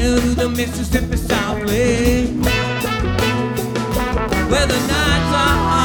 sail to the Mississippi softly, where the nights are